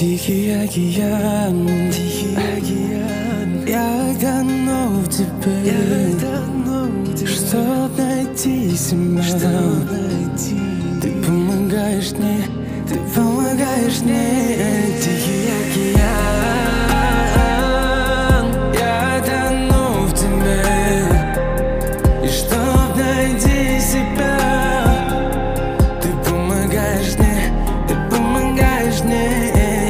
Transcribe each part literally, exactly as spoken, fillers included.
Тихий океан, тихий океан. Я тону в тебе, я тону в тебе. Чтоб найти себя, чтоб найти. Ты помогаешь мне, ты помогаешь мне. Тихий океан, я тону в тебе. И чтоб найти себя, ты помогаешь мне, ты помогаешь мне.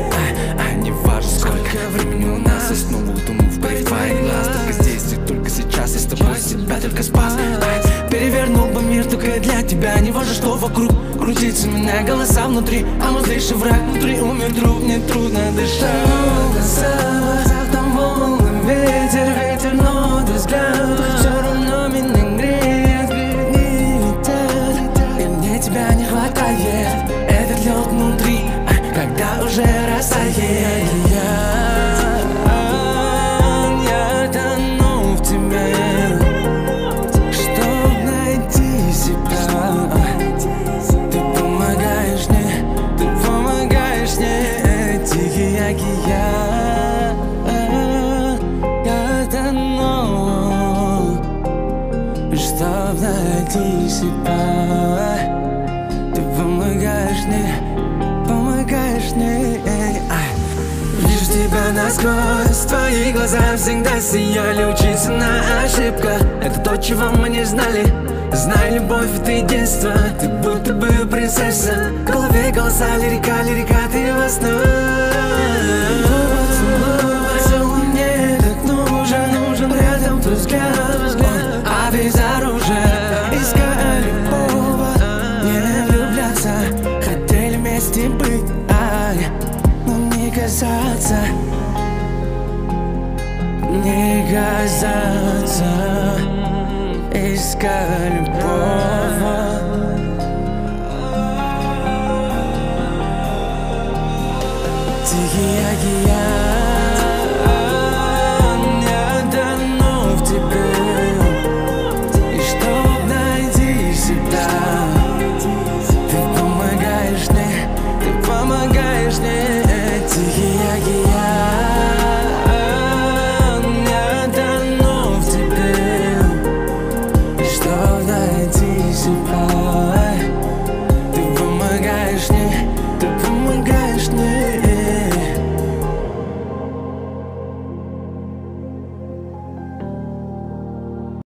Я снова утону в паре твоих глаз. Только здесь и только сейчас я с тобой себя только спас. Перевернул бы мир только для тебя. Не важно, что вокруг крутится меня голоса внутри. А вот лишь враг внутри умер друг. Мне трудно дышать. Глаза, там волны, ветер, ветер, но твой взгляд все равно меня греет, не летят. И мне тебя не хватает. Этот лед внутри, когда уже растает. Чтоб найти себя, ты помогаешь мне, помогаешь мне. Вижу тебя насквозь, твои глаза всегда сияли. Учиться на ошибках, это то, чего мы не знали. Знай, любовь — это единство, ты будто бы принцесса. В голове голоса, лирика, лирика, ты во снах. Поцелуй мне так нужен, нужен рядом твой взгляд. А без оружия искали повод не влюбляться. Хотели вместе быть, а но не казаться, не казаться. Искали повод. Тихий океан.